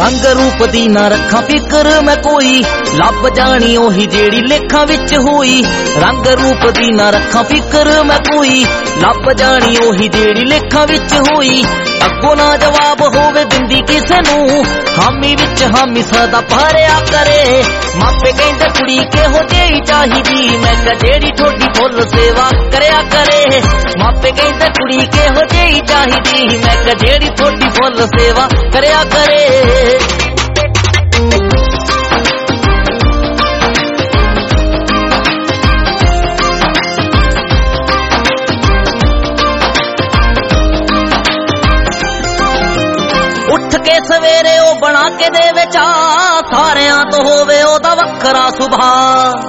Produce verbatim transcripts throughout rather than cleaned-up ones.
रंग रूप दी ना रखा फिक्र मैं कोई, लभ जानी ओही जेड़ी लेखा विच होई। रंग रूप दी ना रखा फिक्र मैं कोई, लभ जानी ओही जेड़ी लेखा विच होई। अगों ना जवाब होवे दिंदी किसे नूं, हामी विच हामी सदा भरिया करे। मापे कहंदे कुड़ी किहो जेही चाहीदी, मैं कहा जेड़ी थोड़ी फुल सेवा करया करे। मापे कहंदे कुड़ी किहो जेही चाहीदी, मैं कहा जेड़ी थोड़ी फुल सेवा करया करे। उठ के सवेरे ओ बना के देवे चाह, सारियां तो होवे ओदा वखरा सुभाव।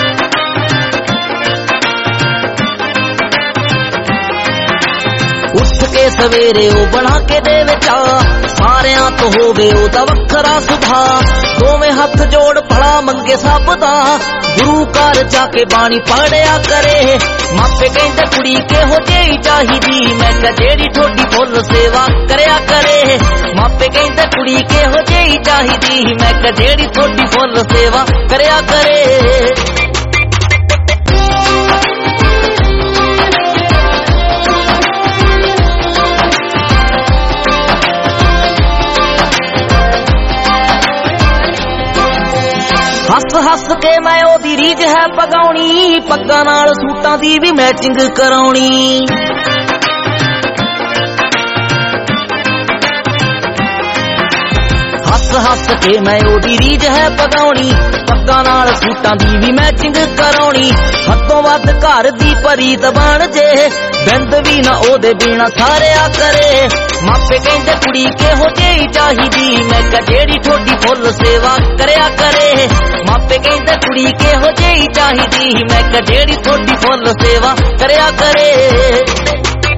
उठ के सवेरे ओ बना के देवे चाह, सारियां तो होवे ओदा वखरा सुभाव। दोवें हथ जोड़ फड़ा मंगे सब दा, गुरु घर जाके बाणी पढ़िया करे। मापे कहंदे कुड़ी किहो जेही चाहीदी, मैं कहा जेड़ी थोड़ी फुल सेवा करया करे। मापे कहंदे कुड़ी किहो जेही चाहीदी, मैं कहा जेड़ी थोड़ी फुल सेवा करया करे। हस हस के मैं ओदी रीझ है पगाउणी, पग्गां नाल सूटां दी भी मैचिंग कराउणी। हस हस के मैं ओदी रीझ है पगाउणी, पग्गां नाल सूटां दी भी मैचिंग कराउणी। हदों वध घर दी परीत बन जे, बिंद भी ना ओदे बिना सारिया करे। मापे कहंदे कुड़ी किहो जेही चाहीदी, मैं कहा जेड़ी थोड़ी फुल सेवा करया करे। मापे कहंदे कुड़ी किहो जेही चाहीदी, मैं कहा जेड़ी थोड़ी फुल सेवा करया करे।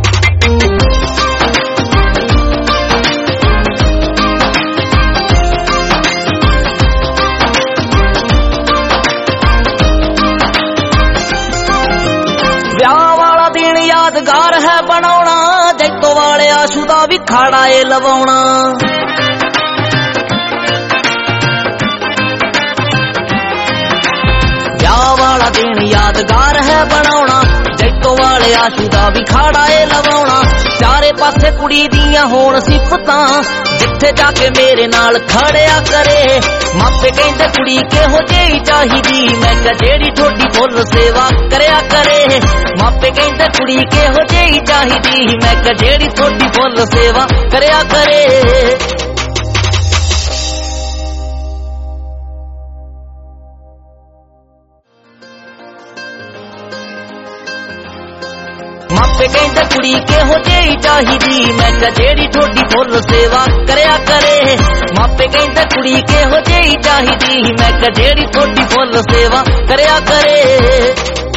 ब्याह वाला दिन यादगार है बनाउणा, जैतो वाले आशू दा भी खाड़ा ए लवाउणा। ब्याह वाला दिन यादगार है बनाउणा, जैतो वाले आशू दा भी खाड़ा ए लवाउणा। चारे पासे कुड़ी दियां होण सिफतां, जिथे जाके मेरे नाल खड़िया करे। मापे कहंदे कुड़ी किहो जेही चाहीदी, मैं कहा जेड़ी थोड़ी फुल सेवा करया करे। मापे कहंदे कुड़ी किहो जेही चाहीदी, मैं कहा जेड़ी थोड़ी फुल सेवा करया करे। मापे कहंदे कुड़ी किहो जेही चाहीदी, मैं कहा जेड़ी थोड़ी फुल सेवा करया करे। मापे कहंदे कुड़ी किहो जेही चाहीदी, मैं कहा जेड़ी थोड़ी फुल सेवा करया करे।